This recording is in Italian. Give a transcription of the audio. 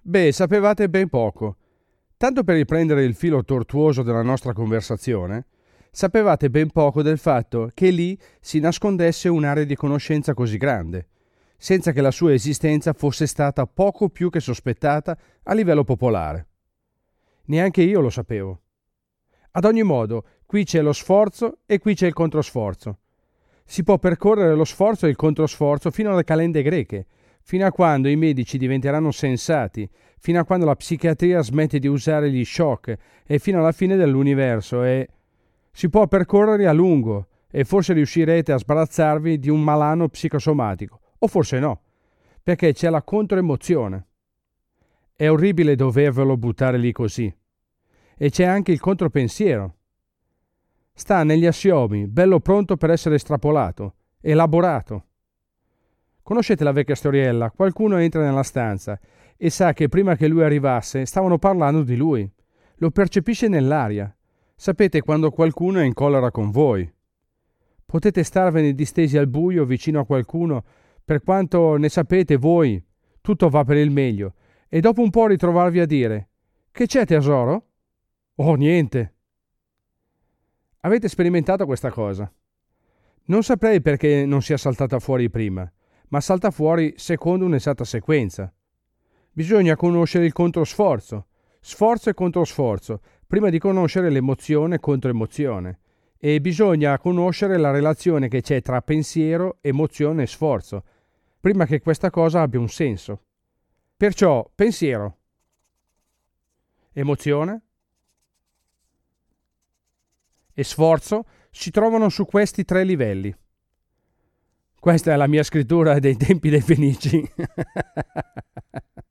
Beh, sapevate ben poco. Tanto per riprendere il filo tortuoso della nostra conversazione, sapevate ben poco del fatto che lì si nascondesse un'area di conoscenza così grande, senza che la sua esistenza fosse stata poco più che sospettata a livello popolare. Neanche io lo sapevo. Ad ogni modo, qui c'è lo sforzo e qui c'è il controsforzo. Si può percorrere lo sforzo e il controsforzo fino alle calende greche, fino a quando i medici diventeranno sensati, fino a quando la psichiatria smette di usare gli shock e fino alla fine dell'universo e si può percorrere a lungo e forse riuscirete a sbarazzarvi di un malanno psicosomatico, o forse no, perché c'è la controemozione. È orribile dovervelo buttare lì così. E c'è anche il contropensiero. Sta negli assiomi, bello pronto per essere estrapolato, elaborato. Conoscete la vecchia storiella? Qualcuno entra nella stanza e sa che prima che lui arrivasse stavano parlando di lui. Lo percepisce nell'aria. Sapete quando qualcuno è in collera con voi. Potete starvene distesi al buio vicino a qualcuno, per quanto ne sapete voi, tutto va per il meglio, e dopo un po' ritrovarvi a dire: «Che c'è, tesoro?» «Oh, niente!» Avete sperimentato questa cosa? Non saprei perché non sia saltata fuori prima, ma salta fuori secondo un'esatta sequenza. Bisogna conoscere il controsforzo, sforzo e controsforzo, prima di conoscere l'emozione contro emozione. E bisogna conoscere la relazione che c'è tra pensiero, emozione e sforzo, prima che questa cosa abbia un senso. Perciò pensiero, emozione e sforzo si trovano su questi tre livelli. Questa è la mia scrittura dei tempi dei Fenici.